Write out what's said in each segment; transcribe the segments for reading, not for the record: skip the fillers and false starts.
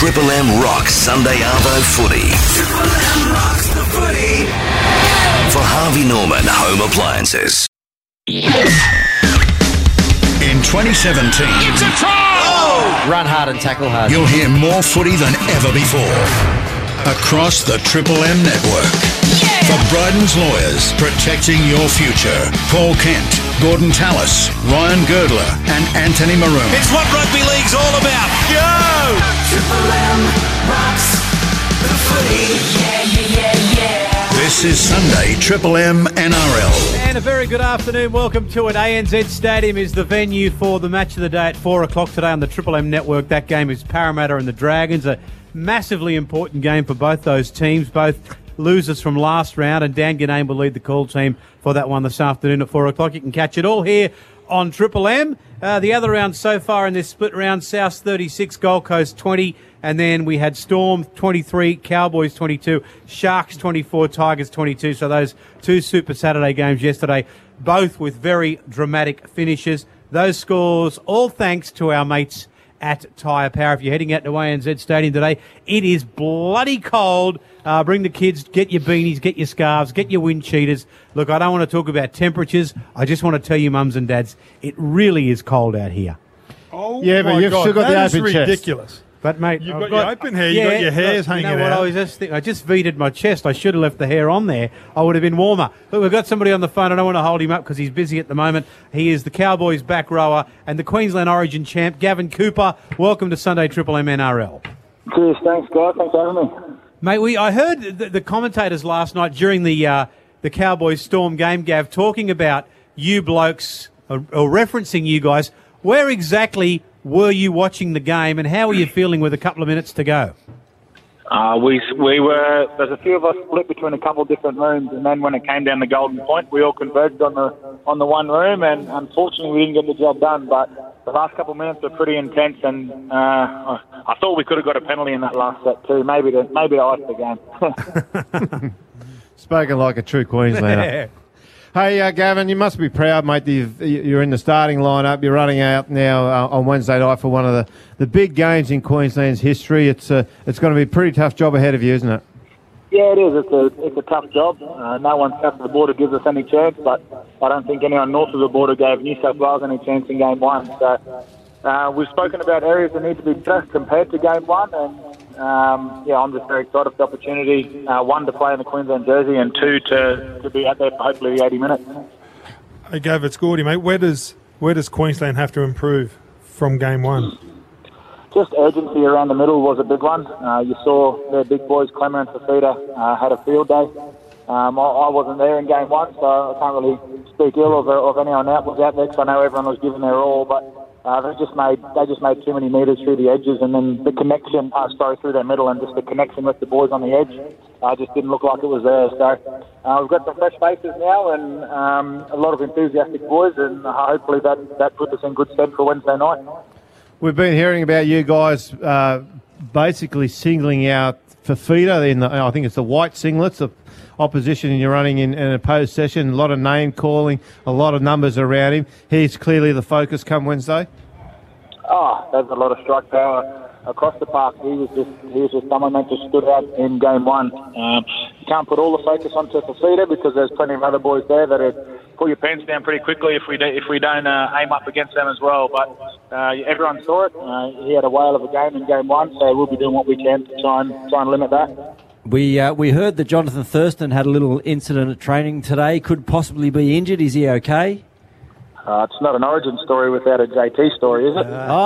Triple M rocks Sunday Arvo footy. Triple M rocks the footy. For Harvey Norman Home Appliances. In 2017, it's a try! Oh! Run hard and tackle hard. You'll hear more footy than ever before. Across the Triple M network. Yeah! For Bryden's Lawyers, protecting your future. Paul Kent, Gordon Tallis, Ryan Girdler and Anthony Maroon. It's what rugby league's all about. Go! Triple M rocks the footy. Yeah. This is Sunday Triple M NRL. And a very good afternoon. Welcome to it. ANZ Stadium is the venue for the match of the day at 4 o'clock today on the Triple M network. That game is Parramatta and the Dragons. A massively important game for both those teams, both losers from last round, and Dan Ganane will lead the call team for that one this afternoon at 4 o'clock. You can catch it all here on Triple M. The other round so far in this split round, South 36, Gold Coast 20, and then we had Storm 23, Cowboys 22, Sharks 24, Tigers 22. So those two Super Saturday games yesterday, both with very dramatic finishes. Those scores, all thanks to our mates at Tyre Power. If you're heading out to ANZ Stadium today, it is bloody cold. Bring the kids, get your beanies, get your scarves, get your wind cheaters. Look, I don't want to talk about temperatures. I just want to tell you, mums and dads, it really is cold out here. Oh, yeah, but you've still got the open chest. Ridiculous. But, mate, you've got your open hair, you've got your hairs hanging out. You know what, I just veted my chest. I should have left the hair on there. I would have been warmer. Look, we've got somebody on the phone. I don't want to hold him up because he's busy at the moment. He is the Cowboys back rower and the Queensland Origin champ, Gavin Cooper. Welcome to Sunday Triple M NRL. Cheers, thanks, guys. Thanks for having me. Mate, I heard the commentators last night during the Cowboys Storm game, Gav, talking about you blokes, or referencing you guys. Where exactly were you watching the game, and how were you feeling with a couple of minutes to go? We were. There's a few of us split between a couple of different rooms, and then when it came down to Golden Point, we all converged on the one room, and unfortunately we didn't get the job done. But the last couple of minutes were pretty intense, and I thought we could have got a penalty in that last set too. Maybe to ice the game. Spoken like a true Queenslander. Hey, Gavin, you must be proud, mate, that you're in the starting lineup. You're running out now on Wednesday night for one of the big games in Queensland's history. It's going to be a pretty tough job ahead of you, isn't it? Yeah, it is. It's a tough job. No one south of the border gives us any chance, but I don't think anyone north of the border gave New South Wales any chance in Game 1. So we've spoken about areas that need to be better compared to Game 1, and I'm just very excited for the opportunity, one, to play in the Queensland jersey, and two, to be out there for hopefully 80 minutes. Hey, Gav, it's Gordy, mate. Where does Queensland have to improve from Game 1? Just urgency around the middle was a big one. You saw their big boys, Clemmer and Fafita, had a field day. I wasn't there in Game 1, so I can't really speak ill of anyone that was out there, because I know everyone was giving their all, but they just made too many metres through the edges, and then the connection, through their middle, and just the connection with the boys on the edge just didn't look like it was there. So we've got some fresh faces now, and a lot of enthusiastic boys, and hopefully that puts us in good stead for Wednesday night. We've been hearing about you guys basically singling out Fafita in I think it's the white singlets, the opposition, and you're running in an opposed session. A lot of name calling, a lot of numbers around him. He's clearly the focus come Wednesday. There's a lot of strike power across the park. He was just someone that just stood out in Game 1. You can't put all the focus onto Fafita because there's plenty of other boys there that are pull your pants down pretty quickly if we don't aim up against them as well. But everyone saw it. He had a whale of a game in Game 1, so we'll be doing what we can to try and limit that. We heard that Jonathan Thurston had a little incident at training today. Could possibly be injured. Is he okay? It's not an origin story without a JT story, is it?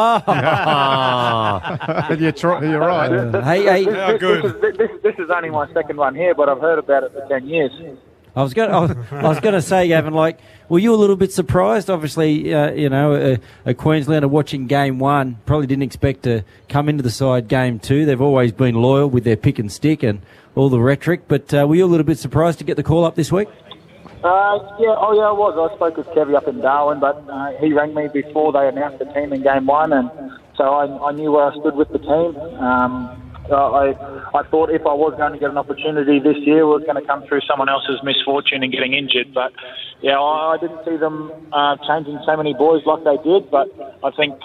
You're right. This is only my second one here, but I've heard about it for 10 years. I was going to say, Gavin, were you a little bit surprised? Obviously, a Queenslander watching Game 1 probably didn't expect to come into the side Game 2. They've always been loyal with their pick and stick and all the rhetoric. But were you a little bit surprised to get the call up this week? I was. I spoke with Kevy up in Darwin, but he rang me before they announced the team in Game 1, and so I knew where I stood with the team. I thought if I was going to get an opportunity this year, it was going to come through someone else's misfortune and getting injured. But yeah, I didn't see them changing so many boys like they did. But I think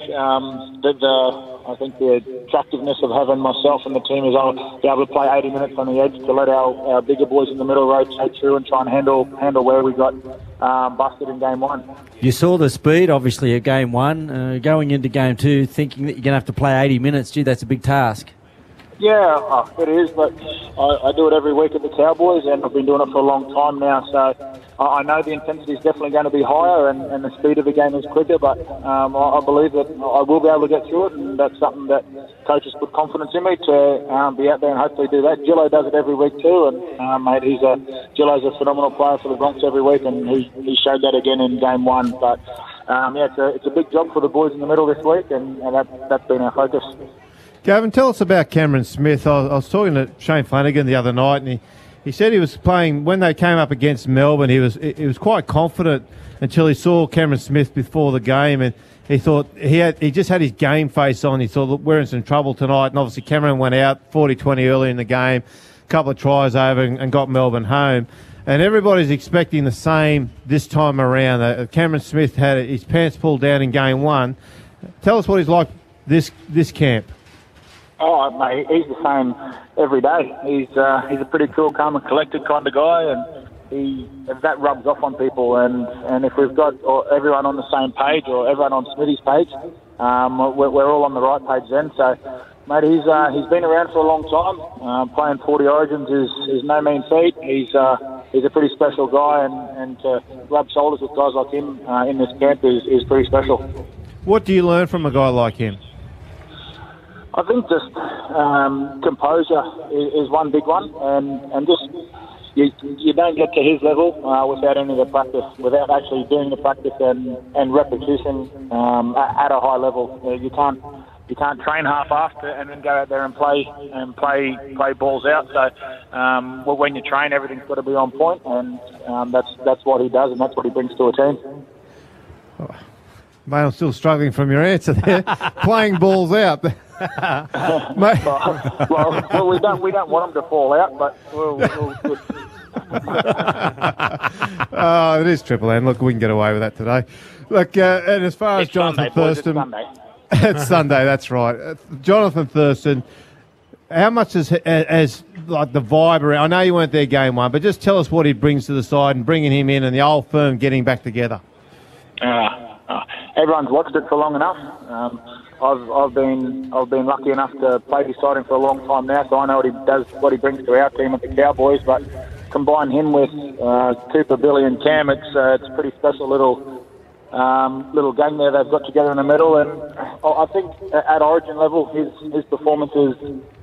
the attractiveness of having myself and the team is I'll be able to play 80 minutes on the edge to let our bigger boys in the middle rotate through and try and handle where we got busted in game one. You saw the speed, obviously, of game one. Going into game two, thinking that you're going to have to play 80 minutes, gee, that's a big task. Yeah, it is, but I do it every week at the Cowboys, and I've been doing it for a long time now, so I know the intensity is definitely going to be higher and the speed of the game is quicker, but I believe that I will be able to get through it, and that's something that coaches put confidence in me to be out there and hopefully do that. Gillo does it every week too, and mate, Gillo's a phenomenal player for the Bronx every week, and he showed that again in game one. But it's a big job for the boys in the middle this week, and that's been our focus. Gavin, tell us about Cameron Smith. I was talking to Shane Flanagan the other night, and he said he was playing when they came up against Melbourne. He was quite confident until he saw Cameron Smith before the game, and he thought he just had his game face on. He thought, look, we're in some trouble tonight, and obviously Cameron went out 40-20 early in the game, a couple of tries over, and got Melbourne home. And everybody's expecting the same this time around. Cameron Smith had his pants pulled down in game one. Tell us what he's like this camp. Oh, mate, he's the same every day. He's a pretty cool, calm and collected kind of guy, and that rubs off on people. And if we've got everyone on the same page or everyone on Smithy's page, we're all on the right page then. So, mate, he's been around for a long time. Playing 40 Origins is no mean feat. He's a pretty special guy, and to rub shoulders with guys like him in this camp is pretty special. What do you learn from a guy like him? I think just composure is one big one, and just you don't get to his level without any of the practice, without actually doing the practice and repetition at a high level. You can't train half-assed and then go out there and play balls out. So when you train, everything's got to be on point, and that's what he does, and that's what he brings to a team. Oh, mate, I'm still struggling from your answer there. Playing balls out. well, we don't want them to fall out, but we'll it is Triple M. Look, we can get away with that today. Look, and as far as it's Jonathan Sunday, Thurston, boys, it's Sunday. It's Sunday. That's right. Jonathan Thurston. How much as like the vibe around? I know you weren't there game one, but just tell us what he brings to the side and bringing him in and the old firm getting back together. Everyone's watched it for long enough. I've been lucky enough to play beside him for a long time now, so I know what he brings to our team at the Cowboys. But combine him with Cooper, Billy, and Cam, it's a pretty special little gang there they've got together in the middle. And I think at Origin level, his performances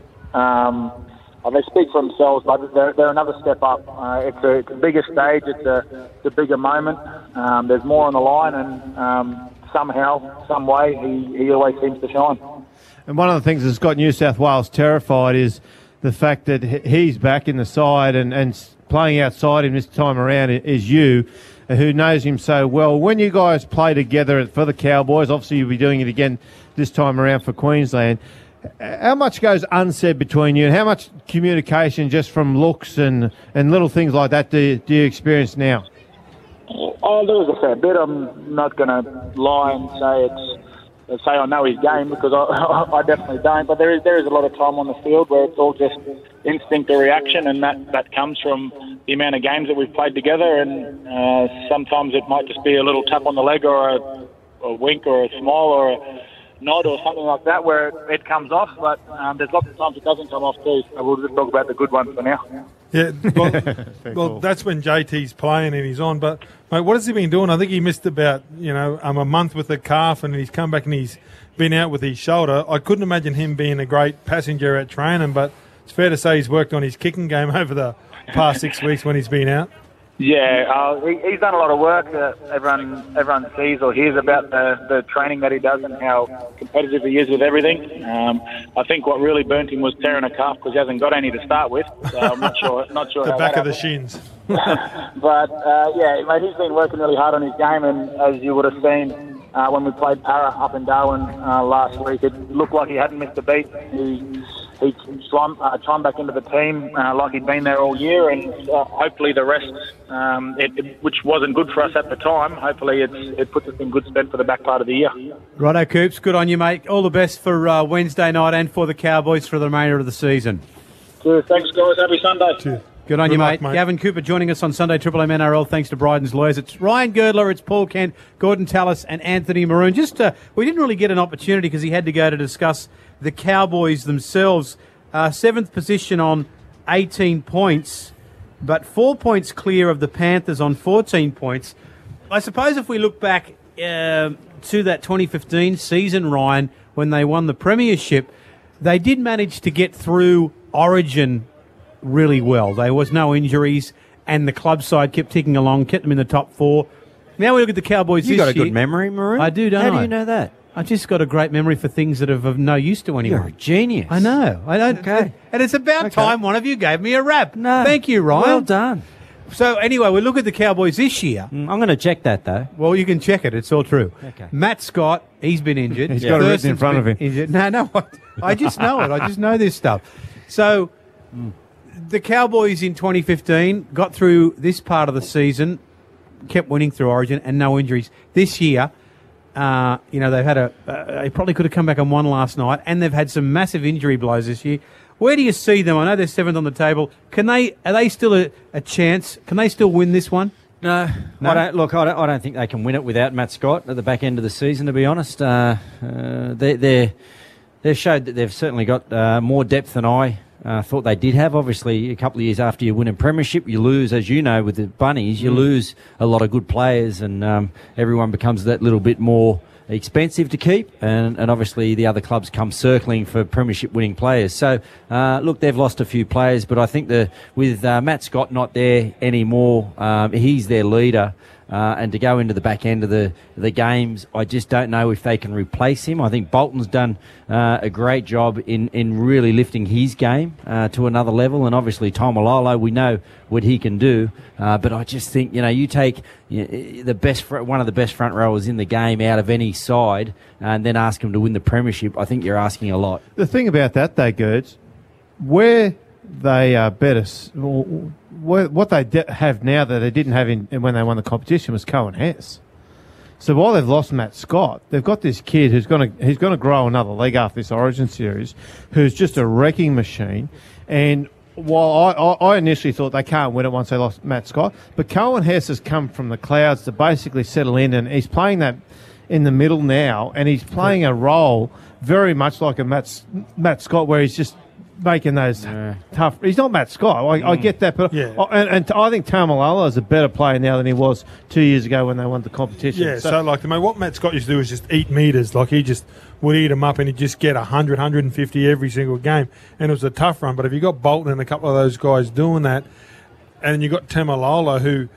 they speak for themselves, but they're another step up. It's a bigger stage, it's a bigger moment. There's more on the line, and somehow, some way, he always seems to shine. And one of the things that's got New South Wales terrified is the fact that he's back in the side and playing outside him this time around is you, who knows him so well. When you guys play together for the Cowboys, obviously you'll be doing it again this time around for Queensland, how much goes unsaid between you, and how much communication just from looks and little things like that do you experience now? Oh, there is a fair bit. I'm not going to lie and say I know his game, because I definitely don't. But there is a lot of time on the field where it's all just instinct or reaction, and that comes from the amount of games that we've played together. And sometimes it might just be a little tap on the leg, or a wink, or a smile, or a nod, or something like that, where it comes off. But there's lots of times it doesn't come off too. So we'll just talk about the good ones for now. Yeah, well, that's when JT's playing and he's on. But, mate, what has he been doing? I think he missed about, a month with the calf, and he's come back and he's been out with his shoulder. I couldn't imagine him being a great passenger at training, but it's fair to say he's worked on his kicking game over the past 6 weeks when he's been out. Yeah, he's done a lot of work. Everyone sees or hears about the training that he does and how competitive he is with everything. I think what really burnt him was tearing a calf, because he hasn't got any to start with. So I'm not sure. The how back that of the shins. But yeah, mate, he's been working really hard on his game, and as you would have seen when we played Para up in Darwin last week. It looked like he hadn't missed a beat. He chimed back into the team like he'd been there all year, and hopefully the rest, which wasn't good for us at the time, hopefully it puts us in good stead for the back part of the year. Righto, Coops, good on you, mate. All the best for Wednesday night and for the Cowboys for the remainder of the season. Cheers. Thanks, guys. Happy Sunday. Cheers. Good on you, mate. Gavin Cooper joining us on Sunday Triple M NRL. Thanks to Bryden's Lawyers. It's Ryan Girdler, it's Paul Kent, Gordon Tallis and Anthony Maroon. We didn't really get an opportunity because he had to go to discuss the Cowboys themselves. 7th position on 18 points, but 4 points clear of the Panthers on 14 points. I suppose if we look back to that 2015 season, Ryan, when they won the premiership, they did manage to get through Origin really well. There was no injuries, and the club side kept ticking along, kept them in the top 4. Now we look at the Cowboys this year. You got a good memory, Maroon? I do, don't I? How do you know that? I just got a great memory for things that are of no use to anyone. You're a genius. I know. Okay. And it's about time one of you gave me a rap. No. Thank you, Ryan. Well done. So anyway, we look at the Cowboys this year. I'm going to check that, though. Well, you can check it. It's all true. Okay. Matt Scott, he's been injured. He's got it written in front of him. Injured. No, I just know it. I just know this stuff. So the Cowboys in 2015 got through this part of the season, kept winning through Origin, and no injuries. This year, they've had they probably could have come back and won last night, and they've had some massive injury blows this year. Where do you see them? I know they're 7th on the table. Are they still a chance? Can they still win this one? No. I don't think they can win it without Matt Scott at the back end of the season, to be honest. They've showed that they've certainly got more depth than I thought they did have. Obviously, a couple of years after you win a premiership, you lose, as you know, with the Bunnies, you lose a lot of good players, and everyone becomes that little bit more expensive to keep, and obviously the other clubs come circling for premiership winning players. So, look, they've lost a few players, but I think with Matt Scott not there anymore, he's their leader. And to go into the back end of the games, I just don't know if they can replace him. I think Bolton's done a great job in really lifting his game to another level, and obviously Taumalolo, we know what he can do. But I just think, you take one of the best front rowers in the game out of any side, and then ask him to win the premiership. I think you're asking a lot. The thing about that, though, Gerds, where they are better. What they have now that they didn't have when they won the competition was Cohen Hess. So while they've lost Matt Scott, they've got this kid who's going to grow another leg after this Origin series, who's just a wrecking machine. And while I initially thought they can't win it once they lost Matt Scott, but Cohen Hess has come from the clouds to basically settle in, and he's playing that in the middle now, and he's playing a role very much like a Matt Scott, where he's just making those tough. He's not Matt Scott. I get that, but and I think Taumalolo is a better player now than he was 2 years ago when they won the competition. Yeah, so what Matt Scott used to do was just eat meters. Like, he just would eat them up, and he'd just get 100, 150 every single game, and it was a tough run. But if you got Bolton and a couple of those guys doing that, and you got Taumalolo, who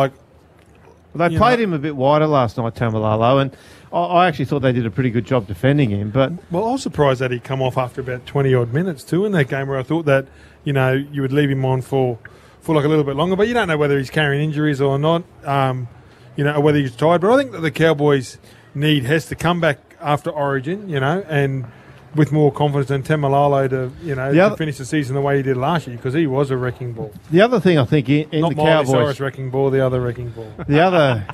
they played him a bit wider last night, Taumalolo, and I actually thought they did a pretty good job defending him. But I was surprised that he'd come off after about 20-odd minutes too in that game, where I thought that, you would leave him on for like a little bit longer. But you don't know whether he's carrying injuries or not, or whether he's tired. But I think that the Cowboys need Hess to come back after Origin, and with more confidence than Taumalolo to finish the season the way he did last year, because he was a wrecking ball. The other thing I think in not the Miley Cowboys, Cyrus wrecking ball, the other wrecking ball. The other,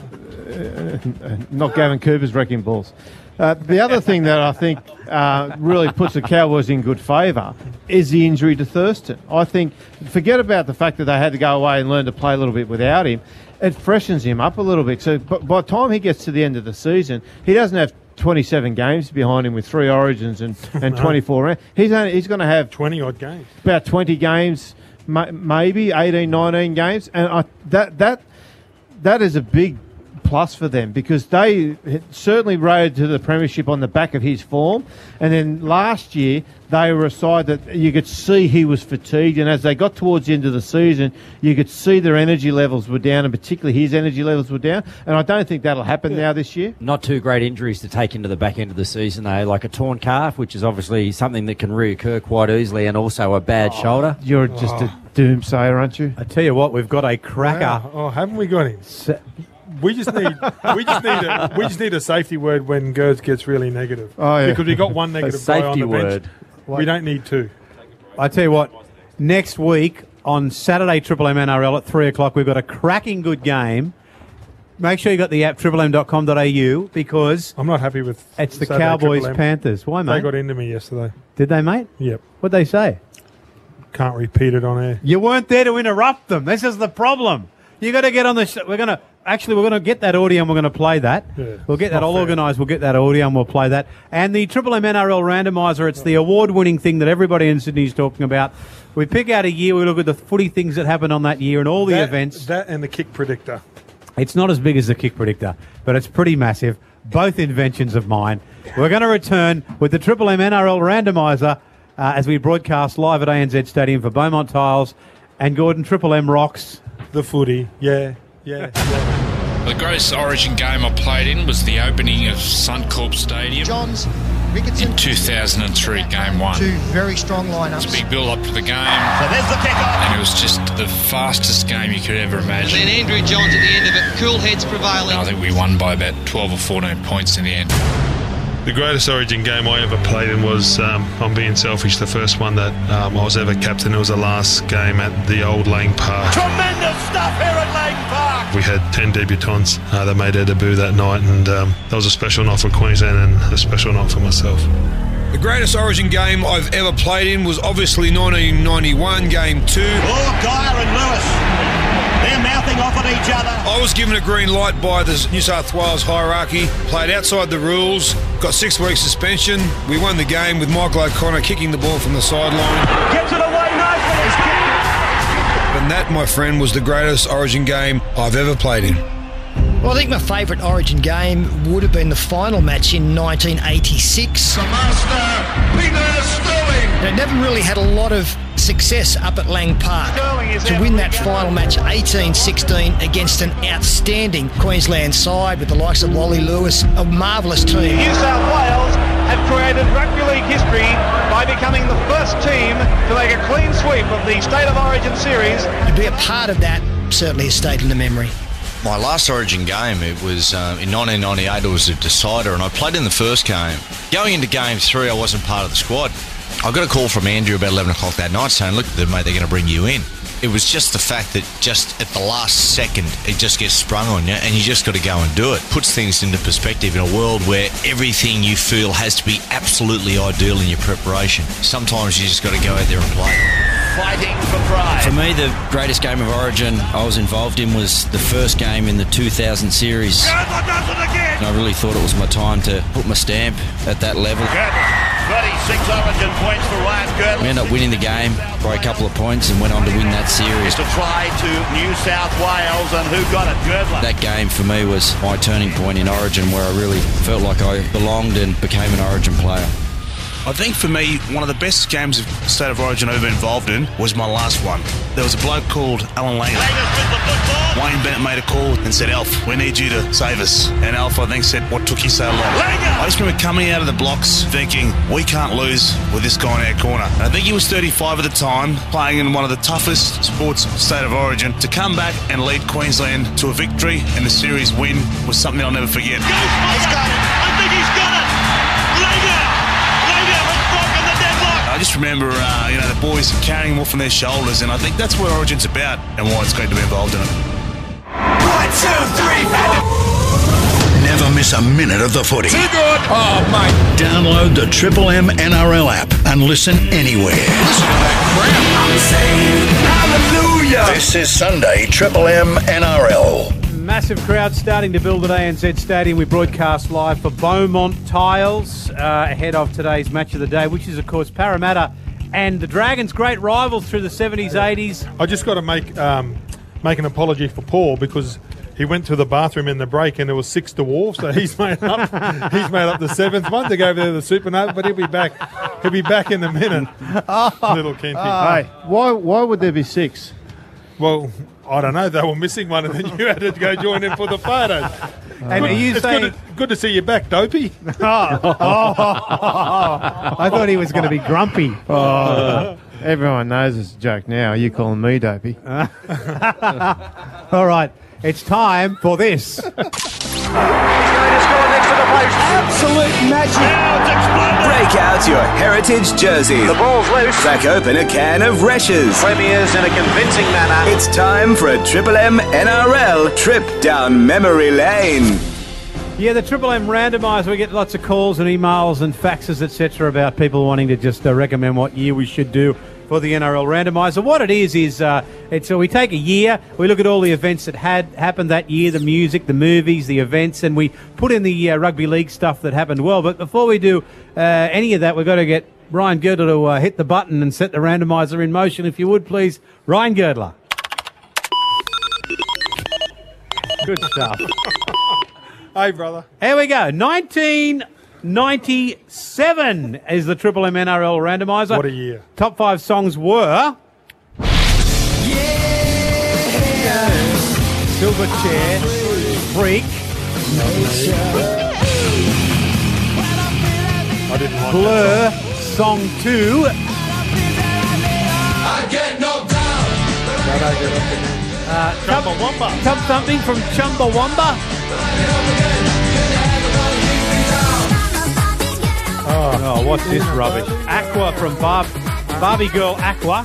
not Gavin Cooper's wrecking balls. The other thing that I think really puts the Cowboys in good favour is the injury to Thurston. I think, forget about the fact that they had to go away and learn to play a little bit without him. It freshens him up a little bit. So by the time he gets to the end of the season, he doesn't have 27 games behind him with 3 Origins and 24 rounds. He's going to have 20-odd games. About 20 games, maybe 18, 19 games. And that is a big plus for them, because they certainly rode to the premiership on the back of his form. And then last year, they were a side that you could see he was fatigued. And as they got towards the end of the season, you could see their energy levels were down, and particularly his energy levels were down. And I don't think that'll happen now this year. Not two great injuries to take into the back end of the season, though, like a torn calf, which is obviously something that can reoccur quite easily, and also a bad shoulder. You're just a doomsayer, aren't you? I tell you what, we've got a cracker. Wow. Oh, haven't we got him? We just need a safety word when Gerds gets really negative. Oh, yeah. Because we got one negative guy on safety the bench. word. We don't need two. I tell you what, next week on Saturday, Triple M NRL at 3 o'clock, we've got a cracking good game. Make sure you got the app, triplem.com.au, because I'm not happy with it's the Saturday Cowboys Triple M. Panthers. Why, mate? They got into me yesterday. Did they, mate? Yep. What'd they say? Can't repeat it on air. You weren't there to interrupt them. This is the problem. You got to get on the show. We're going to get that audio and we're going to play that. Yeah, we'll get that not all fair. organised. We'll get that audio and we'll play that. And the Triple M NRL randomiser, it's the award-winning thing that everybody in Sydney is talking about. We pick out a year, we look at the footy things that happened on that year and all the events. That and the kick predictor. It's not as big as the kick predictor, but it's pretty massive. Both inventions of mine. We're going to return with the Triple M NRL randomiser as we broadcast live at ANZ Stadium for Beaumont Tiles and Gordon. Triple M rocks. The footy. Yeah. The greatest Origin game I played in was the opening of Suncorp Stadium Johns, Ricketson, in 2003, Game 1. two very strong It's lineups. a big build-up to the game, So there's the kick-off. and it was just the fastest game you could ever imagine. Then Andrew Johns at the end of it, cool heads prevailing. I think we won by about 12 or 14 points in the end. The greatest Origin game I ever played in was, I'm being selfish, the first one that I was ever captain. It was the last game at the old Lang Park. Tremendous stuff here at Lang Park. We had 10 debutants that made their debut that night, and that was a special night for Queensland and a special night for myself. The greatest Origin game I've ever played in was obviously 1991, Game 2. Oh, Dyer and Lewis. They're mouthing off at each other. I was given a green light by the New South Wales hierarchy, played outside the rules, got 6 weeks suspension. We won the game with Michael O'Connor kicking the ball from the sideline. Gets it away nicely. And that, my friend, was the greatest Origin game I've ever played in. Well, I think my favourite Origin game would have been the final match in 1986. The master, Peter Sterling. It never really had a lot of success up at Lang Park. To win that final match 18-16 against an outstanding Queensland side with the likes of Wally Lewis, a marvellous team. New South Wales have created rugby league history by becoming the first team to make a clean sweep of the State of Origin series. To be a part of that certainly has stayed in the memory. My last Origin game, it was in 1998, it was a decider, and I played in the first game. Going into Game 3, I wasn't part of the squad. I got a call from Andrew about 11 o'clock that night saying, look, mate, they're going to bring you in. It was just the fact that just at the last second, it just gets sprung on you and you just got to go and do it. Puts things into perspective in a world where everything you feel has to be absolutely ideal in your preparation. Sometimes you just got to go out there and play. Fighting for pride. For me, the greatest game of Origin I was involved in was the first game in the 2000 series. Girdler does it again. And I really thought it was my time to put my stamp at that level. Girdler, 36 Origin points for Ryan Girdler. We ended up winning the game by a couple of points and went on to win that series. To try to New South Wales, and who got it? Girdler. That game for me was my turning point in Origin, where I really felt like I belonged and became an Origin player. I think for me, one of the best games of State of Origin I've ever been involved in was my last one. There was a bloke called Alan Langer. Wayne Bennett made a call and said, Alf, we need you to save us. And Alf, I think, said, what took you so long? I just remember coming out of the blocks thinking, we can't lose with this guy in our corner. And I think he was 35 at the time, playing in one of the toughest sports State of Origin. To come back and lead Queensland to a victory and a series win was something I'll never forget. He's got it. I think he's got it. Langer has broken the deadlock. I just remember, the boys carrying him off on their shoulders, and I think that's what Origin's about and why it's great to be involved in it. 1, 2, 3, 4. Never miss a minute of the footy. Too good. Oh, mate. Download the Triple M NRL app and listen anywhere. Listen to that crowd. I'm saved. Hallelujah. This is Sunday Triple M NRL. Massive crowd starting to build at ANZ Stadium. We broadcast live for Beaumont Tiles ahead of today's match of the day, which is, of course, Parramatta and the Dragons, great rivals through the 70s, 80s. I just got to make an apology for Paul because he went to the bathroom in the break and there was 6 dwarfs, so he's made up the 7th one to go over there to the Supernova, but he'll be back in a minute. Little Kenty. Hey, why would there be 6? Well, I don't know. They were missing one, and then you had to go join in for the photos. And are you saying good to see you back, Dopey? I thought he was going to be grumpy. Everyone knows it's a joke now. You calling me Dopey? All right. It's time for this. Absolute magic. Break out your heritage jersey. The ball's loose. Crack open a can of Resch's. Premiers in a convincing manner. It's time for a Triple M NRL trip down memory lane. Yeah, the Triple M randomizer. We get lots of calls and emails and faxes, etc., about people wanting to just recommend what year we should do for the NRL randomizer. What it is we take a year, we look at all the events that had happened that year, the music, the movies, the events, and we put in the rugby league stuff that happened well. But before we do any of that, we've got to get Ryan Girdler to hit the button and set the randomizer in motion, if you would, please. Ryan Girdler. Good stuff. Hey, brother. Here we go. 1997 is the Triple M NRL randomizer. What a year. Top 5 songs were... Silverchair, Freak, I didn't like Blur, Song 2, Chumbawamba. Tub Thumping from Chumbawamba. Oh, what's this rubbish? Aqua from Barbie Girl Aqua.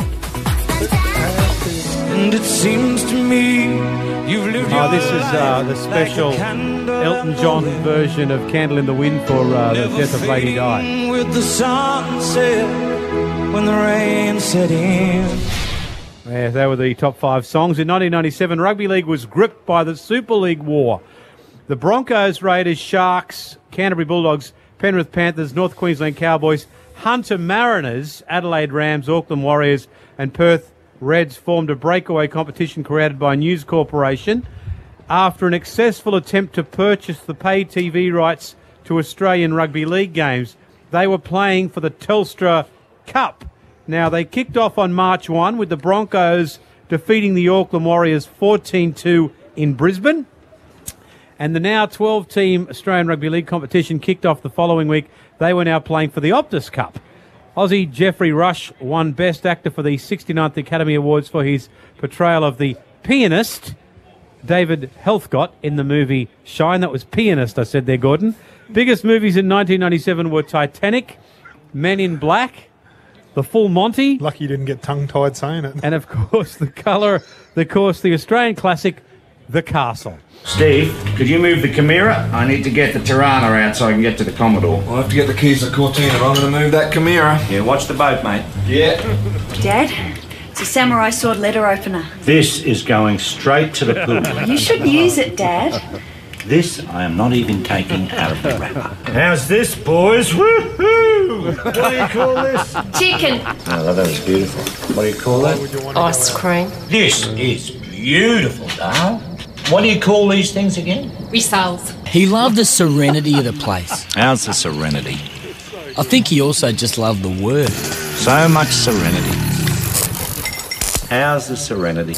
And it seems to me you've lived your this is the special Elton John version of Candle in the Wind for the death of Lady Di. With the sunset when the rain set in. Yeah, they were the top 5 songs. In 1997, rugby league was gripped by the Super League war. The Broncos, Raiders, Sharks, Canterbury Bulldogs, Penrith Panthers, North Queensland Cowboys, Hunter Mariners, Adelaide Rams, Auckland Warriors and Perth Reds formed a breakaway competition created by News Corporation after an successful attempt to purchase the pay TV rights to Australian rugby league games. They were playing for the Telstra Cup. Now, they kicked off on March 1 with the Broncos defeating the Auckland Warriors 14-2 in Brisbane. And the now 12-team Australian Rugby League competition kicked off the following week. They were now playing for the Optus Cup. Aussie Jeffrey Rush won Best Actor for the 69th Academy Awards for his portrayal of the pianist, David Heathcote, in the movie Shine. That was Pianist, I said there, Gordon. Biggest movies in 1997 were Titanic, Men in Black, The Full Monty. Lucky you didn't get tongue-tied saying it. And, of course, the Australian classic, The Castle. Steve, could you move the Chimera? I need to get the Tirana out so I can get to the Commodore. I'll have to get the keys to Cortina. I'm going to move that Chimera. Yeah, watch the boat, mate. Yeah. Dad, it's a samurai sword letter opener. This is going straight to the pool. You should use it, Dad. This I am not even taking out of the wrapper. How's this, boys? Woohoo! What do you call this? Chicken. Oh, that was beautiful. What do you call that? Ice cream. This is beautiful, darling. What do you call these things again? Rissoles. He loved the serenity of the place. How's the serenity? I think he also just loved the word. So much serenity. How's the serenity?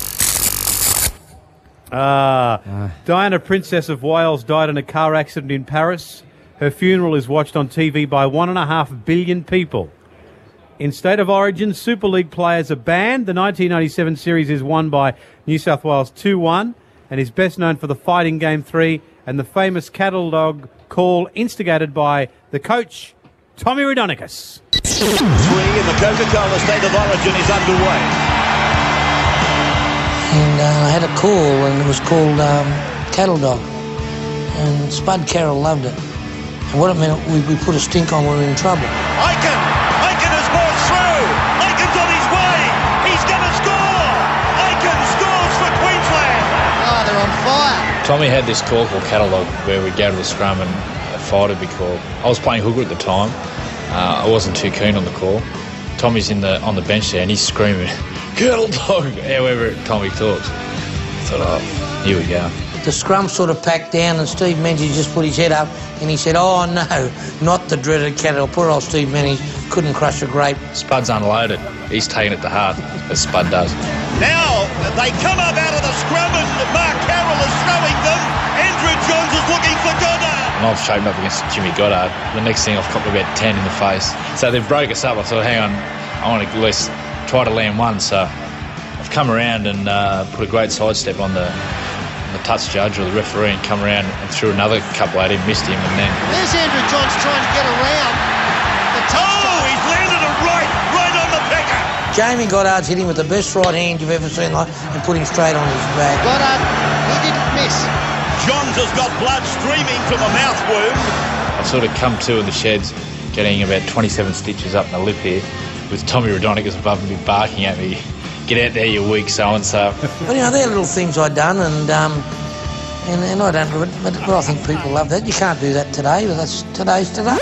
Diana, Princess of Wales, died in a car accident in Paris. Her funeral is watched on TV by 1.5 billion people. In State of Origin, Super League players are banned. The 1997 series is won by New South Wales 2-1 and is best known for the fighting Game 3 and the famous cattle dog call instigated by the coach, Tommy Raudonikis. 3 in the Coca-Cola State of Origin is underway. And I had a call, and it was called Cattle Dog. And Spud Carroll loved it. And what it meant, we put a stink on, we were in trouble. Aiken has balled through. Aiken's on his way. He's going to score. Aiken scores for Queensland. Oh, they're on fire. Tommy had this call called Cattle Dog where we'd go to the scrum and a fight would be called. I was playing hooker at the time. I wasn't too keen on the call. Tommy's on the bench there and he's screaming, Cattle Dog, however Tommy talks. I thought, oh, here we go. The scrum sort of packed down and Steve Menzies just put his head up and he said, oh no, not the dreaded cattle. Poor old Steve Menzies couldn't crush a grape. Spud's unloaded. He's taking it to heart, as Spud does. Now they come up out of the scrum and Mark Carroll is throwing them. Andrew Johns is looking for Goddard. And I've shaped up against Jimmy Goddard. The next thing I've copped about 10 in the face. So they've broke us up. I thought, hang on, I want to at least try to land one. So I've come around and put a great sidestep on the the touch judge or the referee and come around and threw another couple at him, missed him, and then... There's Andrew Johns trying to get around the touch. Oh, he's landed it right on the pecker. Jamie Goddard's hit him with the best right hand you've ever seen, and put him straight on his back. Goddard, he didn't miss. Johns has got blood streaming from a mouth wound. I sort of come to in the sheds, getting about 27 stitches up my lip here, with Tommy Raudonikis above me barking at me, "Get out there, you weak so-and-so." Well, they're little things I've done, and I don't, but I think people love that. You can't do that today, but today's today.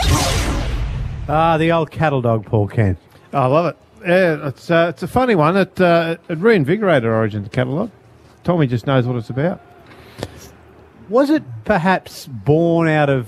The old cattle dog, Paul Kent. I love it. Yeah, it's a funny one. It reinvigorated Origin, the cattle dog. Tommy just knows what it's about. Was it perhaps born out of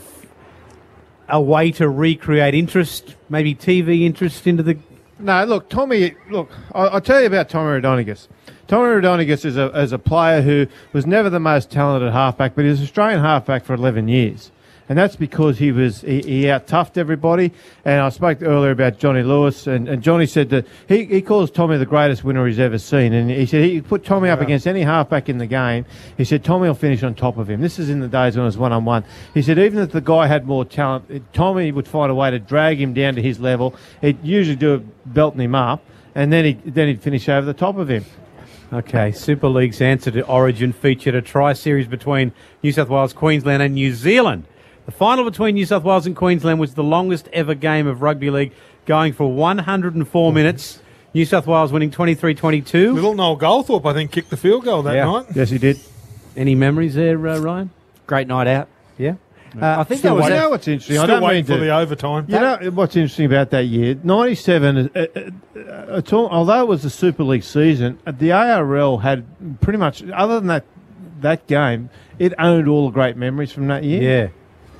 a way to recreate interest, maybe TV interest into the... No, look, Tommy, I'll tell you about Tommy Raudonikis. Tommy Raudonikis is a player who was never the most talented halfback, but he was Australian halfback for 11 years. And that's because he out-toughed everybody. And I spoke earlier about Johnny Lewis, and Johnny said that he calls Tommy the greatest winner he's ever seen. And he said he put Tommy up against any halfback in the game. He said Tommy will finish on top of him. This is in the days when it was one-on-one. He said even if the guy had more talent, Tommy would find a way to drag him down to his level. He'd usually do it belting him up, and then he'd finish over the top of him. Okay, Super League's answer to Origin featured a tri-series between New South Wales, Queensland and New Zealand. The final between New South Wales and Queensland was the longest ever game of rugby league, going for 104 minutes. New South Wales winning 23-22. Little Noel Goldthorpe, I think, kicked the field goal that night. Yes, he did. Any memories there, Ryan? Great night out. Yeah. I think that was... You know what's interesting? Still waiting for the overtime. You know what's interesting about that year? 97, although it was the Super League season, the ARL had pretty much, other than that game, it owned all the great memories from that year. Yeah.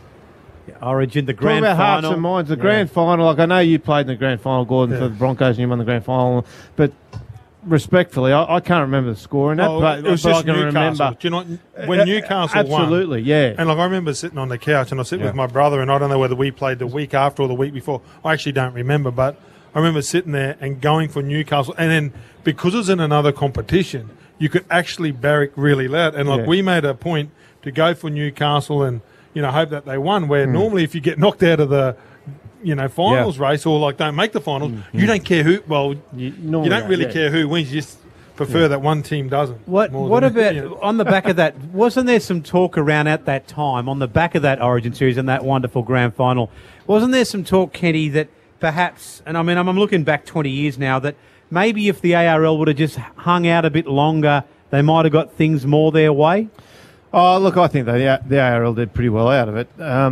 Origin, the grand final. final. Hearts and minds, the grand final. Like I know you played in the grand final, Gordon, for the Broncos, and you won the grand final. But respectfully, I can't remember the score in that. But it was but just I can Newcastle. remember. Do you know when Newcastle won? Absolutely, yeah. And like I remember sitting on the couch, and I sit with my brother, and I don't know whether we played the week after or the week before. I actually don't remember, but I remember sitting there and going for Newcastle, and then because it was in another competition, you could actually barrack really loud, and we made a point to go for Newcastle and hope that they won. Where normally if you get knocked out of the finals race or don't make the finals, you don't care who. Well, you don't really care who wins. You just prefer that one team doesn't. What about on the back of that? Wasn't there some talk around at that time on the back of that Origin series and that wonderful grand final? Wasn't there some talk, Kenny, that perhaps? And I mean, I'm looking back 20 years now. That maybe if the ARL would have just hung out a bit longer, they might have got things more their way. Oh, look, I think the ARL did pretty well out of it.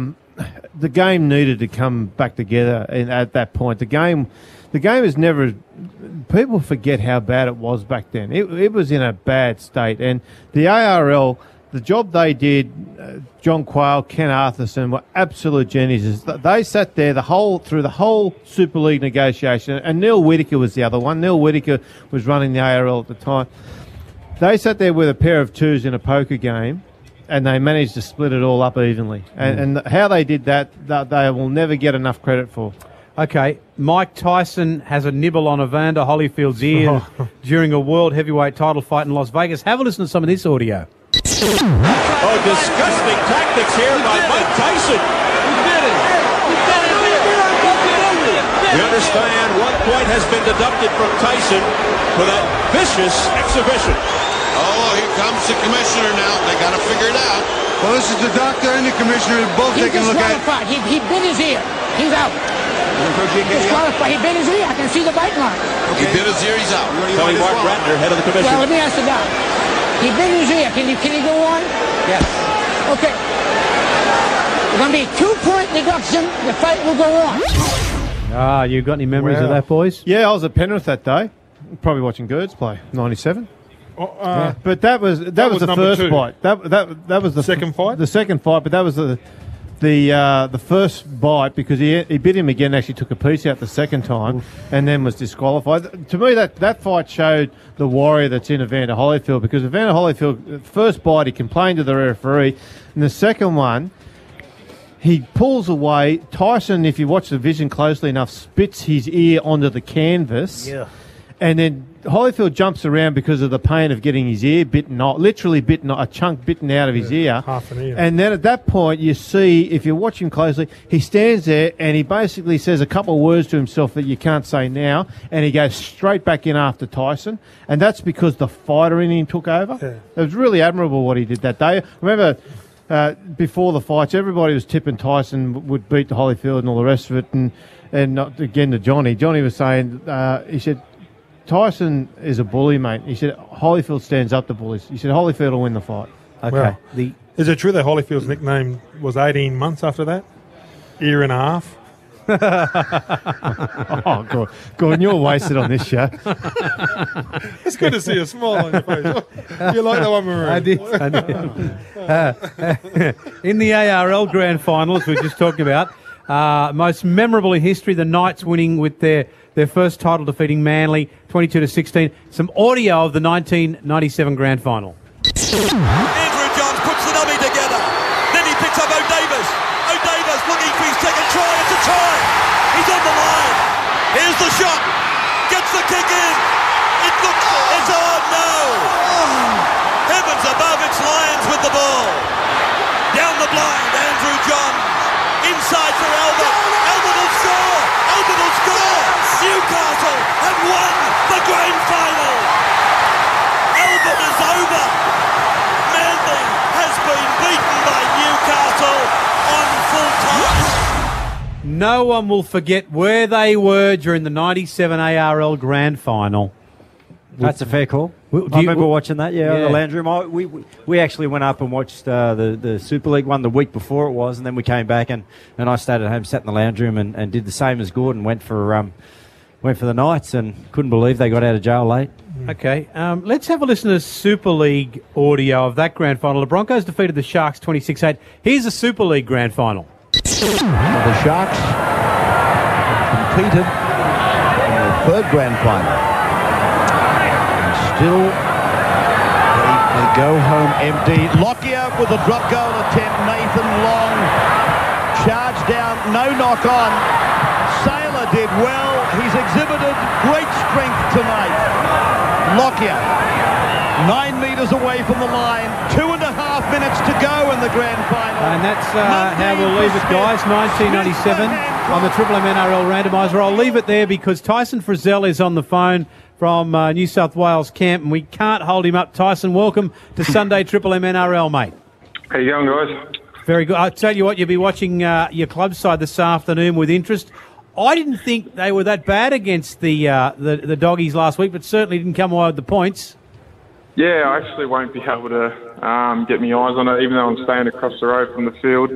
The game needed to come back together at that point. The game is never... People forget how bad it was back then. It was in a bad state. And the ARL, the job they did, John Quayle, Ken Arthurson were absolute geniuses. They sat there through the whole Super League negotiation, and Neil Whittaker was the other one. Neil Whittaker was running the ARL at the time. They sat there with a pair of twos in a poker game, and they managed to split it all up evenly. And how they did that, they will never get enough credit for. Okay, Mike Tyson has a nibble on Evander Holyfield's ear during a world heavyweight title fight in Las Vegas. Have a listen to some of this audio. Oh, disgusting tactics here by Mike Tyson. We understand 1 point has been deducted from Tyson for that vicious exhibition. Oh, here comes the commissioner now. They got to figure it out. Well, this is the doctor and the commissioner both taking a look at it. He bit his ear. He's out. Disqualified. He bit his ear. I can see the bite mark. Okay. He bit his ear. He's out. Tony Mark Ratner, head of the commission. Well, let me ask the doc. He bit his ear. Can he go on? Yes. Okay. It's going to be a 2-point deduction. The fight will go on. You got any memories of that, boys? Yeah, I was at Penrith that day. Probably watching Gerds play, 97. But that was the first fight. That was the second fight. The second fight, but that was the first bite because he bit him again. Actually, took a piece out the second time, and then was disqualified. To me, that fight showed the warrior that's in Evander Holyfield, because Evander Holyfield, first bite, he complained to the referee, and the second one, he pulls away. Tyson, if you watch the vision closely enough, spits his ear onto the canvas. Yeah. And then Holyfield jumps around because of the pain of getting his ear bitten off, literally bitten, a chunk bitten out of his ear. Half an ear. And then at that point, you see, if you watch him closely, he stands there and he basically says a couple of words to himself that you can't say now, and he goes straight back in after Tyson. And that's because the fighter in him took over. Yeah. It was really admirable what he did that day. Remember, before the fights, everybody was tipping Tyson would beat the Holyfield and all the rest of it. And not, again, to Johnny. Johnny was saying, he said, Tyson is a bully, mate. He said, Holyfield stands up to bullies. He said, Holyfield will win the fight. Okay. Well, is it true that Holyfield's nickname was 18 months after that? Ear and a half? Oh, Gordon, you're wasted on this show. It's good to see a smile on your face. You like that one, Maroon? I did. In the ARL Grand Finals, we were just talking about, most memorable in history, the Knights winning with their first title, defeating Manly 22-16. Some audio of the 1997 Grand Final. Andrew Johns puts the dummy together. Then he picks up O'Davis. O'Davis looking for his second try. It's a try. He's on the line. Here's the shot. Gets the kick in. It looks. It's no. Heavens above, it's Lions with the ball. Down the blind, Andrew Johns. Inside for Albert. Albert will score. Albert will score. Newcastle have won the grand final. Albert is over. Manly has been beaten by Newcastle on full time. No one will forget where they were during the 97 ARL Grand Final. That's a fair call. I remember watching that, on the lounge room. We actually went up and watched the Super League one the week before it was, and then we came back and I stayed at home, sat in the lounge room and did the same as Gordon, went for the Knights and couldn't believe they got out of jail late. Okay, let's have a listen to Super League audio of that Grand Final. The Broncos defeated the Sharks 26-8. Here's the Super League Grand Final. The Sharks competed in the third Grand Final. Still, they go home empty. Lockyer with a drop goal attempt. Nathan Long charged down, no knock on. Saylor did well. He's exhibited great strength tonight. Lockyer, 9 metres away from the line. 2.5 minutes to go in the grand final. And that's how we'll leave it, guys. 1997 on the Triple M NRL randomizer. I'll leave it there because Tyson Frizzell is on the phone from New South Wales camp, and we can't hold him up. Tyson, welcome to Sunday Triple M NRL, mate. How you going, guys? Very good. I'll tell you what, you'll be watching your club side this afternoon with interest. I didn't think they were that bad against the Doggies last week, but certainly didn't come away with the points. Yeah, I actually won't be able to get my eyes on it, even though I'm staying across the road from the field.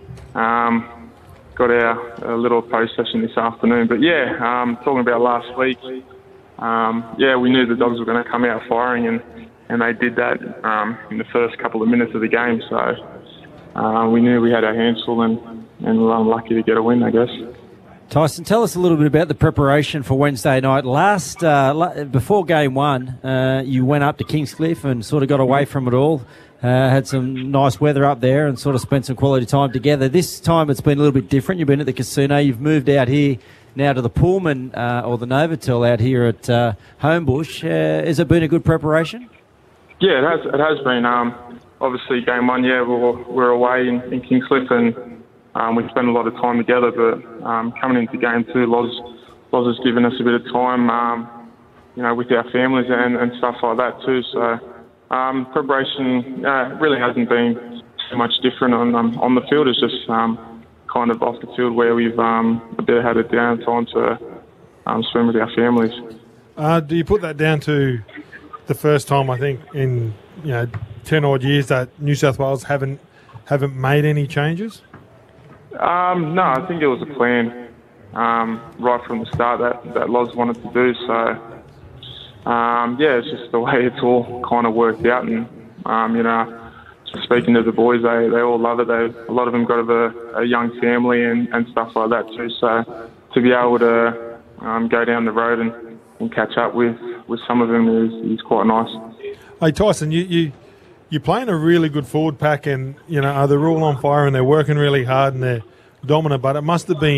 Got our little post session this afternoon. But yeah, talking about last week, we knew the Dogs were going to come out firing, and they did that in the first couple of minutes of the game. So we knew we had our hands full, and we were unlucky to get a win, I guess. Tyson, tell us a little bit about the preparation for Wednesday night. Before game one, you went up to Kingscliff and sort of got away from it all. Had some nice weather up there and sort of spent some quality time together. This time it's been a little bit different. You've been at the casino. You've moved out here now to the Pullman or the Novotel out here at Homebush. Has it been a good preparation? Yeah, it has been. Obviously, game one, we're away in Kingscliff and we spent a lot of time together. But coming into game two, Loz has given us a bit of time, with our families and stuff like that too. So preparation really hasn't been so much different on the field. It's just kind of off the field where we've a bit had a downtime to spend with our families. Do you put that down to the first time, I think, in 10 odd years that New South Wales haven't made any changes? No, I think it was a plan right from the start that Loz wanted to do. So it's just the way it's all kind of worked out, and speaking to the boys, they all love it. A lot of them got a young family and stuff like that too. So to be able to go down the road and catch up with some of them is quite nice. Hey Tyson, you're playing a really good forward pack, and they're all on fire and they're working really hard and they're dominant. But it must have been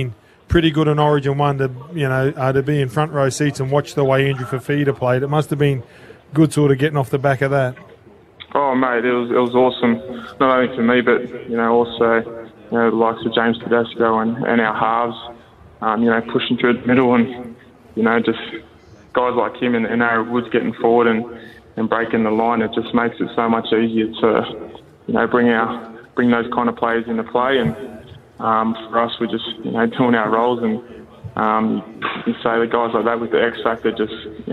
pretty good in Origin 1 to be in front row seats and watch the way Andrew Fafita played. It must have been good sort of getting off the back of that. Oh, mate, it was awesome. Not only for me, but, also, the likes of James Tedesco and our halves, pushing through the middle and, just guys like him and Aaron Woods getting forward and breaking the line. It just makes it so much easier to, bring those kind of players into play. And for us, we're just, doing our roles. And you say the guys like that with the X factor just,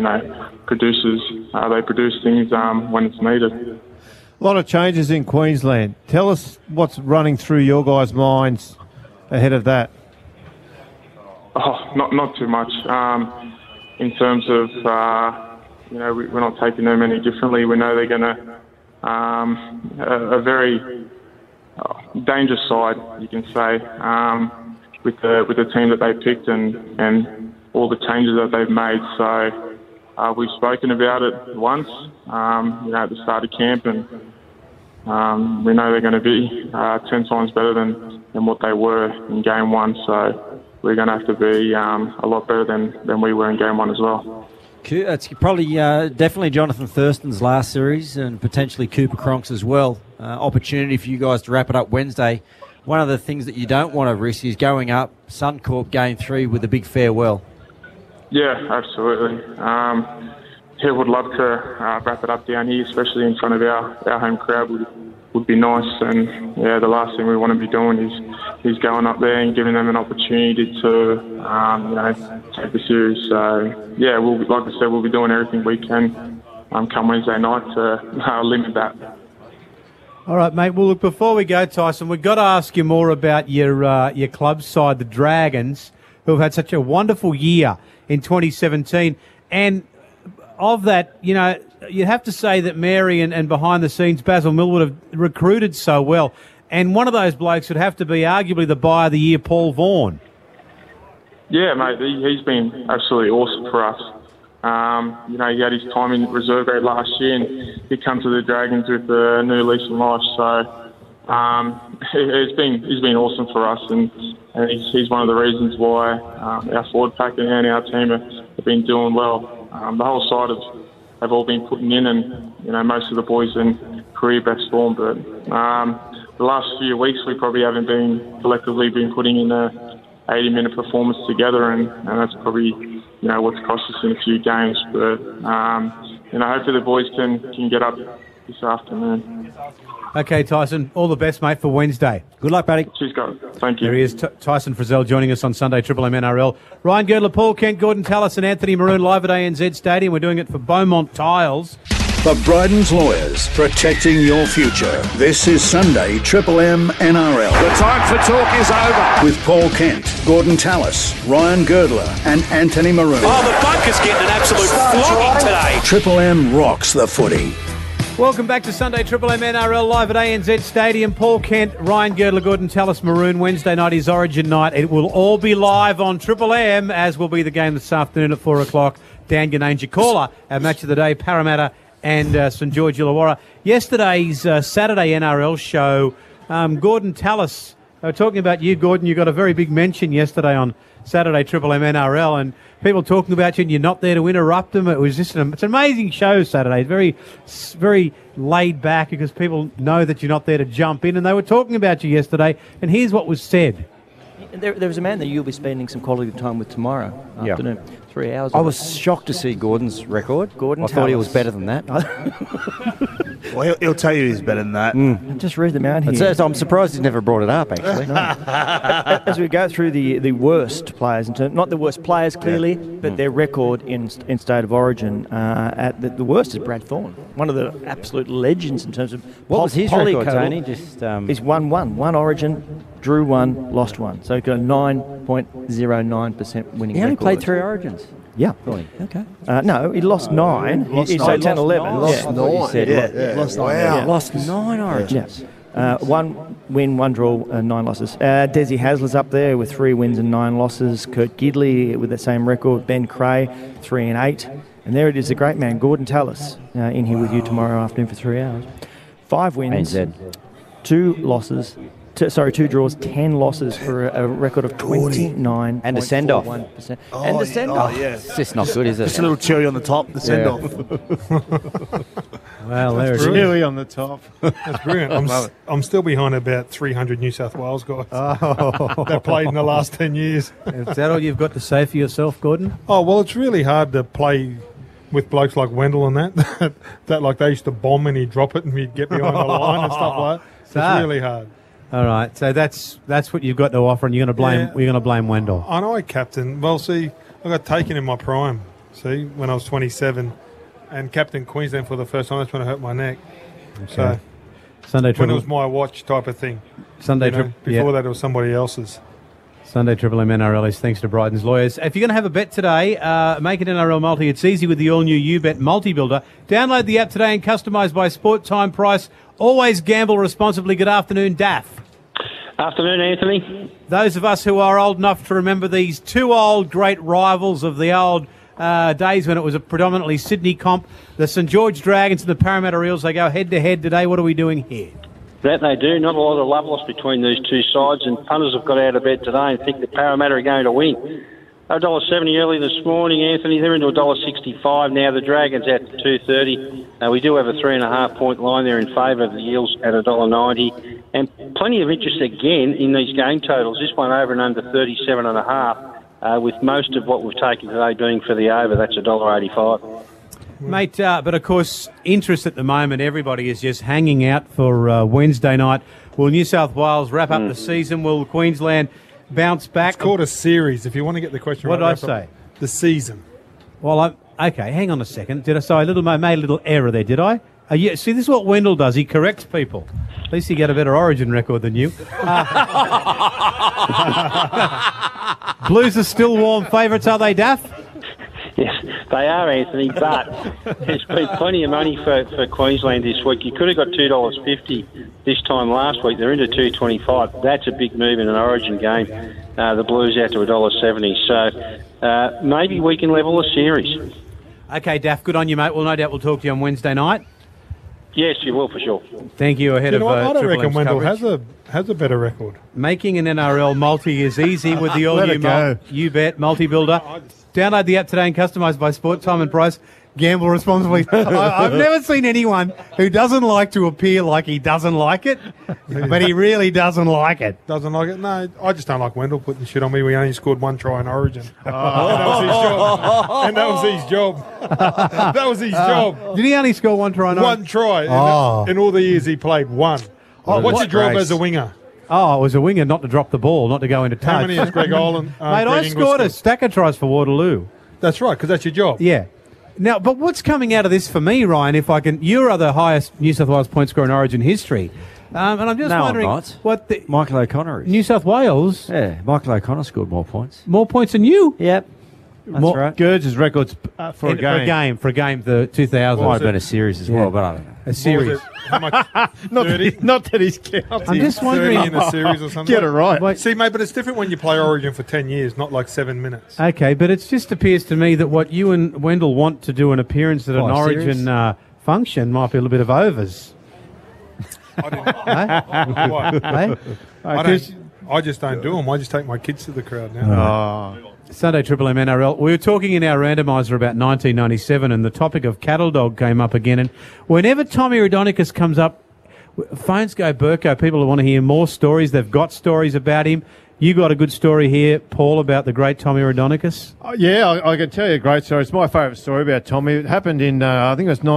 they produce things when it's needed. A lot of changes in Queensland. Tell us what's running through your guys' minds ahead of that. Oh, not too much. In terms of, we're not taking them any differently. We know they're going to a very dangerous side, you can say, with the team that they picked and all the changes that they've made. So we've spoken about it once, at the start of camp, and we know they're going to be 10 times better than what they were in Game 1. So we're going to have to be a lot better than we were in Game 1 as well. It's probably definitely Jonathan Thurston's last series and potentially Cooper Cronks as well. Opportunity for you guys to wrap it up Wednesday. One of the things that you don't want to risk is going up Suncorp Game 3 with a big farewell. Yeah, absolutely. Would love to wrap it up down here, especially in front of our home crowd would be nice. And the last thing we want to be doing is going up there and giving them an opportunity to take the series. So like I said, we'll be doing everything we can come Wednesday night to limit that. All right, mate. Well, look, before we go, Tyson, we've got to ask you more about your club side, the Dragons, who have had such a wonderful year in 2017. And of that, you'd have to say that Mary and behind the scenes, Basil Millwood have recruited so well. And one of those blokes would have to be arguably the buy of the year, Paul Vaughan. Yeah, mate, he's been absolutely awesome for us. He had his time in reserve grade last year, and he come to the Dragons with a new lease on life. So he's been awesome for us, and he's one of the reasons why our forward pack and our team have been doing well. The whole side have all been putting in, and most of the boys in career best form. But the last few weeks we probably haven't been collectively putting in a 80-minute performance together, and that's probably what's cost us in a few games. But hopefully the boys can get up this afternoon. Okay, Tyson, all the best, mate, for Wednesday. Good luck, buddy. Cheers, guys. Thank you. There he is, Tyson Frizzell, joining us on Sunday Triple M NRL. Ryan Girdler, Paul Kent, Gordon Tallis and Anthony Maroon live at ANZ Stadium. We're doing it for Beaumont Tiles. For Bryden's Lawyers, protecting your future. This is Sunday Triple M NRL. The time for talk is over. With Paul Kent, Gordon Tallis, Ryan Girdler and Anthony Maroon. Oh, the bunker's getting an absolute flogging today. Triple M rocks the footy. Welcome back to Sunday Triple M NRL live at ANZ Stadium. Paul Kent, Ryan Girdler, Gordon Tallis, Maroon. Wednesday night is Origin night. It will all be live on Triple M, as will be the game this afternoon at 4 o'clock. Dan Ganangia caller, our match of the day, Parramatta and St George Illawarra. Yesterday's Saturday NRL show, Gordon Tallis, they were talking about you, Gordon. You got a very big mention yesterday on Saturday Triple M NRL, and people talking about you, and you're not there to interrupt them. It was just it's an amazing show Saturday. It's very, very laid back because people know that you're not there to jump in, and they were talking about you yesterday, and here's what was said. There was a man that you'll be spending some quality time with tomorrow afternoon, 3 hours. I was shocked to see Gordon's record. I thought he was better than that. Well, he'll tell you he's better than that. Just read them out here. I'm surprised he's never brought it up, actually. As we go through the worst players, not the worst players clearly, but their record in State of Origin, at the worst is Brad Thorne, one of the absolute legends in terms of what was his record, Tony? Just he's 1-1, one Origin, drew one, lost one, so he's got a 9.09% winning record. He only played 3 Origins. Yeah. Really? Okay. No, he lost 9. He said 10, 11. Lost 9. Lost 9. Lost 9 Origins. Yeah. 1 win, 1 draw, 9 losses. Desi Hasler's up there with 3 wins and 9 losses. Kurt Gidley with the same record. Ben Cray, 3 and 8. And there it is, the great man, Gordon Tallis, in here with you tomorrow afternoon for 3 hours. 5 wins, ANZ. 2 losses, 2 draws, 10 losses for a record of 29. And a send-off. And a send-off. Yeah. It's just not good, is it? Just a little cherry on the top, the send-off. Well, there's cherry on the top. That's brilliant. I'm still behind about 300 New South Wales guys that played in the last 10 years. Is that all you've got to say for yourself, Gordon? Oh, well, it's really hard to play with blokes like Wendell and that like they used to bomb and he'd drop it and he'd get behind the line and stuff like that. It's really hard. All right, so that's what you've got to offer, and you're going to blame Wendell. I know, Captain. Well, see, I got taken in my prime. See, when I was 27, and captain Queensland for the first time. That's when I hurt my neck. Okay. So Sunday when Triple it was my watch type of thing. Before that, it was somebody else's. Sunday Triple M NRL is thanks to Bryden's Lawyers. If you're going to have a bet today, make it NRL multi. It's easy with the all-new UBet multi-builder. Download the app today and customise by sport, time, price. Always gamble responsibly. Good afternoon, Daff. Afternoon, Anthony. Those of us who are old enough to remember these two old great rivals of the old days when it was a predominantly Sydney comp, the St George Dragons and the Parramatta Eels, they go head-to-head today. What are we doing here? That they do. Not a lot of love lost between these two sides, and punters have got out of bed today and think that Parramatta are going to win. $1.70 early this morning, Anthony. They're into $1.65 now. The Dragons out to $2.30. We do have a 3.5 point line there in favour of the Eels at $1.90. And plenty of interest again in these game totals. This one over and under 37.5, with most of what we've taken today being for the over. That's $1.85. Mate, but of course, interest at the moment, everybody is just hanging out for Wednesday night. Will New South Wales wrap up the season? Will Queensland bounce back? It's called a series, if you want to get the question right. What did I say? The season. Well, okay, hang on a second. Did I say made a little error there, did I? See, this is what Wendell does. He corrects people. At least he got a better Origin record than you. Blues are still warm favourites, are they, Daff? Yes, they are, Anthony, but there's been plenty of money for Queensland this week. You could have got $2.50 this time last week. They're into $2.25. That's a big move in an Origin game. The Blues out to $1.70. So maybe we can level a series. Okay, Daff, good on you, mate. Well, no doubt we'll talk to you on Wednesday night. Yes, you will, for sure. Thank you. I don't reckon Wendell has a better record. Making an NRL multi is easy with the all-new UBet multi-builder. Download the app today and customise by sport, time and price. Gamble responsibly. I've never seen anyone who doesn't like to appear like he doesn't like it, but he really doesn't like it. Doesn't like it? No, I just don't like Wendell putting shit on me. We only scored one try in Origin. And that was his job. That was his job. Did he only score one try in Origin? One try. In all the years he played, one. What's your job as a winger? Oh, it was a winger, not to drop the ball, not to go into touch. How many has Greg Ireland? Mate, I scored a stack of tries for Waterloo. That's right, because that's your job. Yeah. Now, but what's coming out of this for me, Ryan, if I can... You are the highest New South Wales point scorer in Origin history. And I'm just wondering... what the Michael O'Connor is. New South Wales? Yeah, Michael O'Connor scored more points. More points than you? Yep. That's right. Gurge's records for a game. For a game, the 2000. Might have been a series as well, but I don't know. A series. How much? not that he's counting. I'm just wondering... 30 in a series or something? Get it right. Wait. See, mate, but it's different when you play Origin for 10 years, not like 7 minutes. Okay, but it just appears to me that what you and Wendell want to do an appearance at an Origin function might be a little bit of overs. I just don't do them. I just take my kids to the crowd now. Sunday Triple M NRL. We were talking in our randomiser about 1997 and the topic of Cattle Dog came up again. And whenever Tommy Raudonikis comes up, phones go Burko. People want to hear more stories. They've got stories about him. You got a good story here, Paul, about the great Tommy Raudonikis? Yeah, I can tell you a great story. It's my favourite story about Tommy. It happened in, I think it was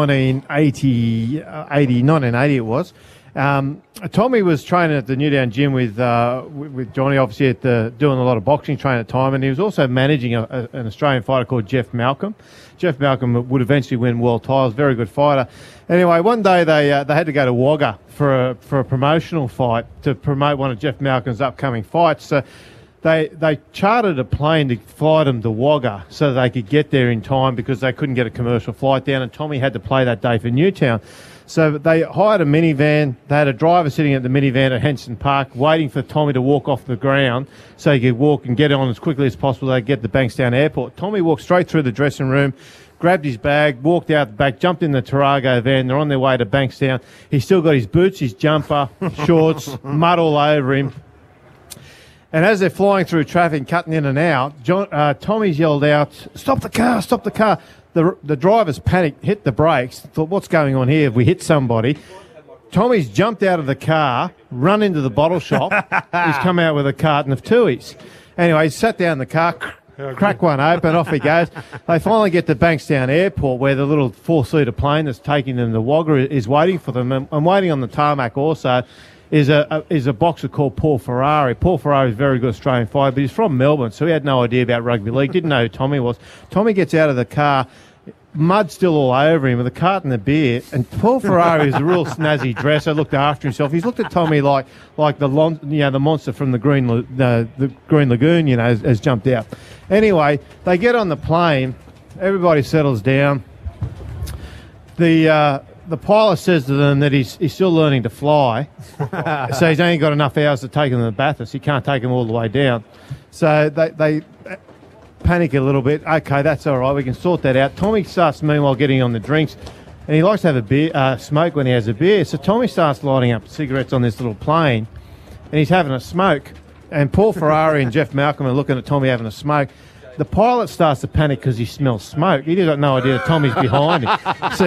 1980 it was. Tommy was training at the Newtown gym with Johnny, obviously doing a lot of boxing training at the time, and he was also managing an Australian fighter called Jeff Malcolm. Jeff Malcolm would eventually win world titles, very good fighter. Anyway, one day they had to go to Wagga for a promotional fight to promote one of Jeff Malcolm's upcoming fights. So they chartered a plane to fly them to Wagga so they could get there in time because they couldn't get a commercial flight down, and Tommy had to play that day for Newtown. So they hired a minivan. They had a driver sitting at the minivan at Henson Park waiting for Tommy to walk off the ground so he could walk and get on as quickly as possible. They get to Bankstown Airport. Tommy walked straight through the dressing room, grabbed his bag, walked out the back, jumped in the Tarago van. They're on their way to Bankstown. He's still got his boots, his jumper, shorts, mud all over him. And as they're flying through traffic, cutting in and out, Tommy's yelled out, "Stop the car, stop the car." The drivers panicked, hit the brakes, thought, what's going on here? Have we hit somebody? Tommy's jumped out of the car, run into the bottle shop. He's come out with a carton of Tuies. Anyway, he sat down in the car, crack one open, off he goes. They finally get to Bankstown Airport, where the little 4-seater plane that's taking them to Wagga is waiting for them. And waiting on the tarmac also is a boxer called Paul Ferrari. Paul Ferrari is a very good Australian fighter, but he's from Melbourne, so he had no idea about rugby league, didn't know who Tommy was. Tommy gets out of the car, mud still all over him, with a carton of beer, and Paul Ferrari is a real snazzy dresser, looked after himself. He's looked at Tommy like the monster from the Green Lagoon, has jumped out. Anyway, they get on the plane, everybody settles down. The pilot says to them that he's still learning to fly, so he's only got enough hours to take them to Bathurst. He can't take them all the way down. So they panic a little bit. Okay, that's all right. We can sort that out. Tommy starts, meanwhile, getting on the drinks, and he likes to have a beer, smoke when he has a beer. So Tommy starts lighting up cigarettes on this little plane, and he's having a smoke. And Paul Ferrari and Jeff Malcolm are looking at Tommy having a smoke. The pilot starts to panic because he smells smoke. He's got no idea that Tommy's behind him.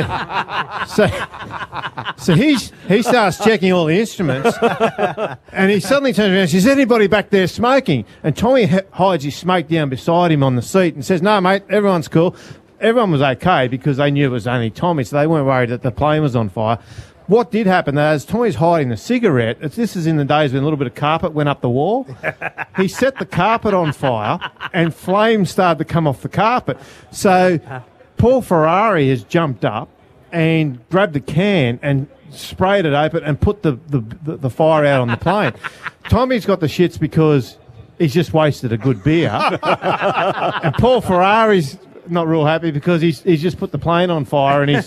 So he starts checking all the instruments, and he suddenly turns around and says, "Is anybody back there smoking?" And Tommy hides his smoke down beside him on the seat and says, "No, mate, everyone's cool." Everyone was okay because they knew it was only Tommy, so they weren't worried that the plane was on fire. What did happen, though, is Tommy's hiding the cigarette. This is in the days when a little bit of carpet went up the wall. He set the carpet on fire, and flames started to come off the carpet. So Paul Ferrari has jumped up and grabbed a can and sprayed it open and put the fire out on the plane. Tommy's got the shits because he's just wasted a good beer. And Paul Ferrari's not real happy because he's just put the plane on fire, and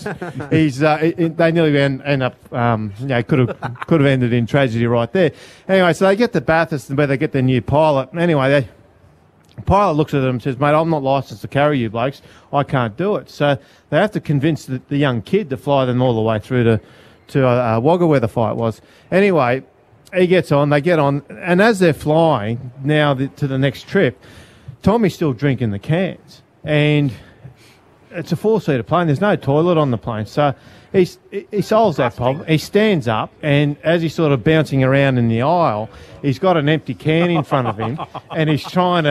they nearly end up could have ended in tragedy right there. Anyway, so they get to Bathurst where they get their new pilot. Anyway, the pilot looks at them and says, "Mate, I'm not licensed to carry you blokes. I can't do it." So they have to convince the young kid to fly them all the way through to Wagga, where the fight was. Anyway, he gets on, they get on, and as they're flying now to the next trip, Tommy's still drinking the cans. And it's a 4-seater plane. There's no toilet on the plane. So he solves that problem. He stands up, and as he's sort of bouncing around in the aisle, he's got an empty can in front of him, and he's trying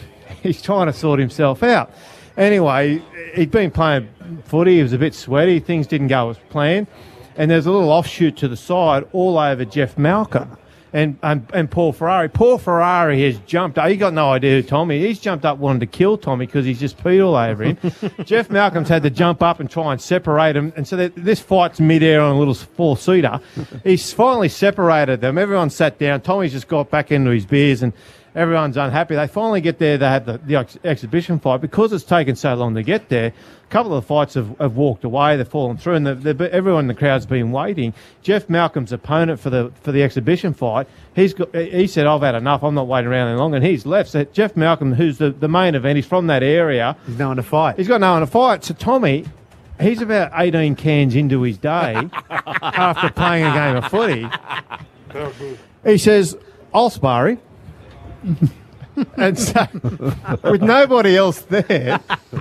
to sort himself out. Anyway, he'd been playing footy. He was a bit sweaty. Things didn't go as planned. And there's a little offshoot to the side all over Jeff Malcolm. And Paul Ferrari. Paul Ferrari has jumped up. He got no idea who Tommy. He's jumped up wanting to kill Tommy because he's just peed all over him. Jeff Malcolm's had to jump up and try and separate him. And so this fight's midair on a little 4-seater. He's finally separated them. Everyone sat down. Tommy's just got back into his beers and everyone's unhappy. They finally get there. They have the exhibition fight. Because it's taken so long to get there, a couple of the fights have walked away. They've fallen through, and everyone in the crowd's been waiting. Jeff Malcolm's opponent for the exhibition fight, he said, "I've had enough. I'm not waiting around any longer," and he's left. So Jeff Malcolm, who's the main event, he's from that area. He's no one to fight. He's got no one to fight. So Tommy, he's about 18 cans into his day after playing a game of footy. He says, "I'll spar him." And so, with nobody else there,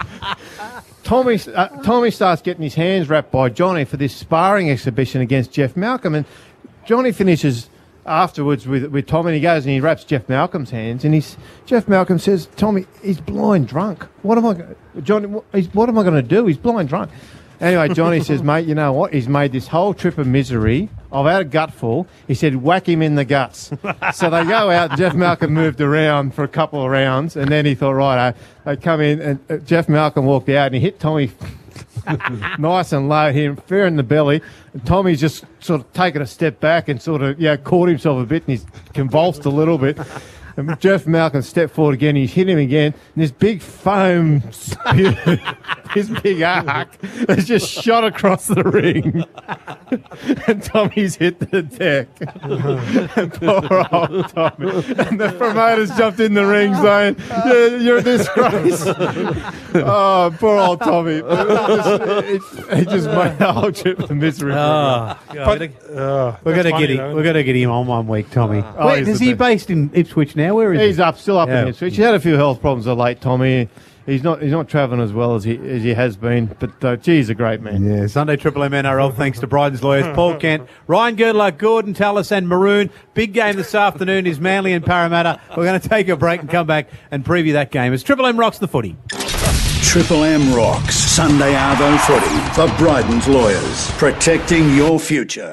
Tommy starts getting his hands wrapped by Johnny for this sparring exhibition against Jeff Malcolm. And Johnny finishes afterwards with Tommy, and he goes and he wraps Jeff Malcolm's hands. And Jeff Malcolm says, "Tommy, he's blind drunk. What am I going to do? He's blind drunk." Anyway, Johnny says, "Mate, you know what? He's made this whole trip a misery. I've had a gutful." He said, "Whack him in the guts." So they go out, and Jeff Malcolm moved around for a couple of rounds, and then he thought, right, they come in, and Jeff Malcolm walked out, and he hit Tommy nice and low, hit him fair in the belly, and Tommy's just sort of taken a step back and sort of caught himself a bit, and he's convulsed a little bit. And Jeff Malcolm stepped forward again, he's hit him again, and this big foam spew, this big arc has just shot across the ring. and Tommy's hit the deck. Poor old Tommy. And the promoters jumped in the ring saying, you're a disgrace. Oh, poor old Tommy. He just made the whole trip the misery. We're going to get him on one week, Tommy. Is he based in Ipswich now? Where is he? He's still up in Ipswich. He had a few health problems of late, Tommy. He's not travelling as well as he has been, but he's a great man. Yeah, Sunday Triple M NRL thanks to Bryden's lawyers, Paul Kent, Ryan Girdler, Gordon Tallis and Maroon. Big game this afternoon is Manly and Parramatta. We're going to take a break and come back and preview that game as Triple M rocks the footy. Triple M rocks Sunday Arvo footy for Bryden's lawyers, protecting your future.